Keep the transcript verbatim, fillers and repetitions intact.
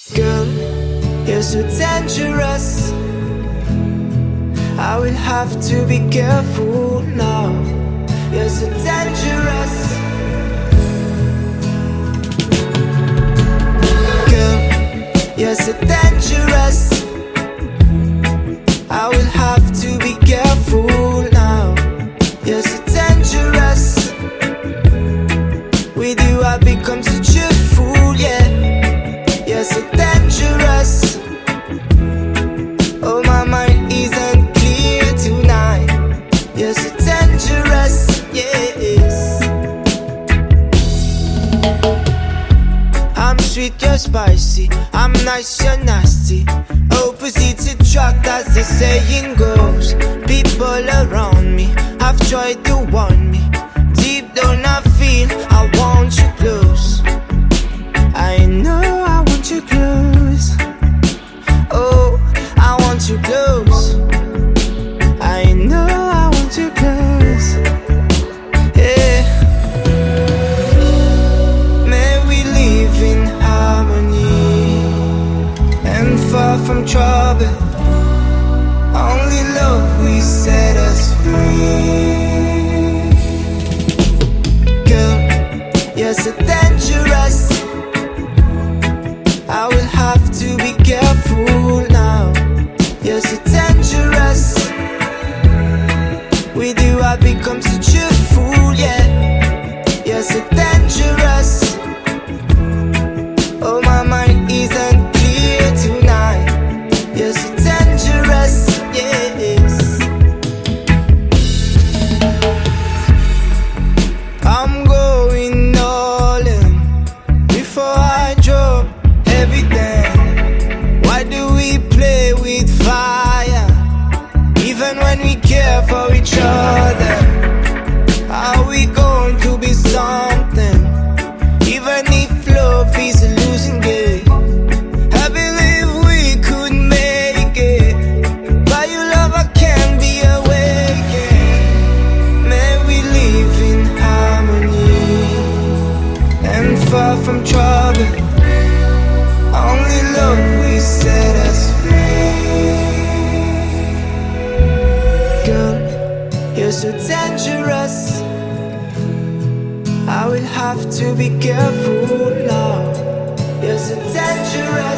Girl, you're so dangerous. I will have to be careful now. You're so dangerous. Girl, you're so dangerous. I will have to be careful now. You're so dangerous. With you I become such a fool, yeah. You're so dangerous. Oh, my mind isn't clear tonight. You're so dangerous, yes. I'm sweet, you're spicy. I'm nice, you're nasty. Opposites attract, as the saying goes. People around me have tried to warn me. Deep down I feel I want you close. I know I want you close. Oh, I want you close. I know I want you close. Yeah. May we live in harmony and far from trouble. Only love will set us free. Girl, you're so dangerous. I will have to be careful now. You're so dangerous. With you I become such a fool, yeah. You're so dangerous. Oh, my mind isn't clear tonight. You're so dangerous, yes. I'm going all in before I drop everything. Why do we play with fire even when we care for each other? Are we going to be something even if love is a losing game? I believe we could make it. By your love I can be awakened. May we live in harmony and far from trouble. Only love will set us free. Girl, you're so dangerous. I will have to be careful now. You're so dangerous.